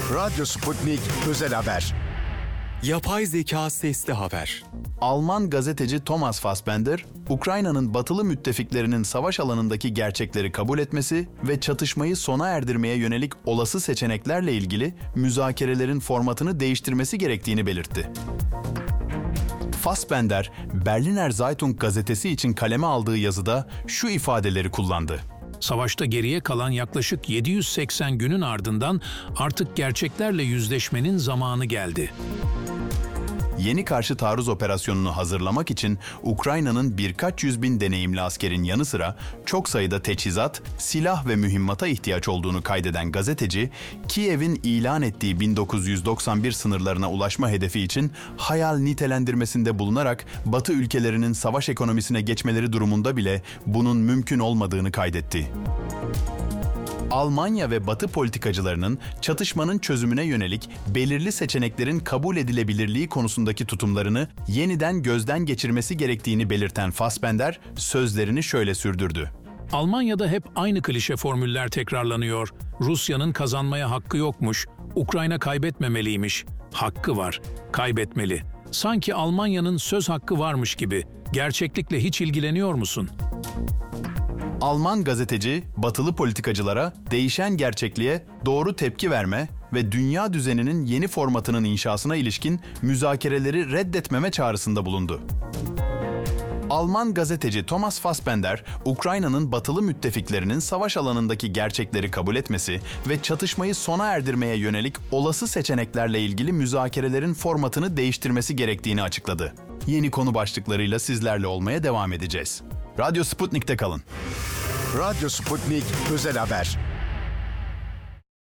Radyo Sputnik Özel Haber. Yapay zeka sesli haber. Alman gazeteci Thomas Fassbender, Ukrayna'nın batılı müttefiklerinin savaş alanındaki gerçekleri kabul etmesi ve çatışmayı sona erdirmeye yönelik olası seçeneklerle ilgili müzakerelerin formatını değiştirmesi gerektiğini belirtti. Fassbender, Berliner Zeitung gazetesi için kaleme aldığı yazıda şu ifadeleri kullandı. Savaşta geriye kalan yaklaşık 780 günün ardından artık gerçeklerle yüzleşmenin zamanı geldi. Yeni karşı taarruz operasyonunu hazırlamak için Ukrayna'nın birkaç yüz bin deneyimli askerin yanı sıra çok sayıda teçhizat, silah ve mühimmata ihtiyaç olduğunu kaydeden gazeteci, Kiev'in ilan ettiği 1991 sınırlarına ulaşma hedefi için hayal nitelendirmesinde bulunarak Batı ülkelerinin savaş ekonomisine geçmeleri durumunda bile bunun mümkün olmadığını kaydetti. Almanya ve Batı politikacılarının çatışmanın çözümüne yönelik belirli seçeneklerin kabul edilebilirliği konusundaki tutumlarını yeniden gözden geçirmesi gerektiğini belirten Fassbender sözlerini şöyle sürdürdü. Almanya'da hep aynı klişe formüller tekrarlanıyor. Rusya'nın kazanmaya hakkı yokmuş, Ukrayna kaybetmemeliymiş. Hakkı var, kaybetmeli. Sanki Almanya'nın söz hakkı varmış gibi. Gerçeklikle hiç ilgileniyor musun? Alman gazeteci, batılı politikacılara değişen gerçekliğe doğru tepki verme ve dünya düzeninin yeni formatının inşasına ilişkin müzakereleri reddetmeme çağrısında bulundu. Alman gazeteci Thomas Fassbender, Ukrayna'nın batılı müttefiklerinin savaş alanındaki gerçekleri kabul etmesi ve çatışmayı sona erdirmeye yönelik olası seçeneklerle ilgili müzakerelerin formatını değiştirmesi gerektiğini açıkladı. Yeni konu başlıklarıyla sizlerle olmaya devam edeceğiz. Radyo Sputnik'te kalın. Radyo Sputnik Özel Haber.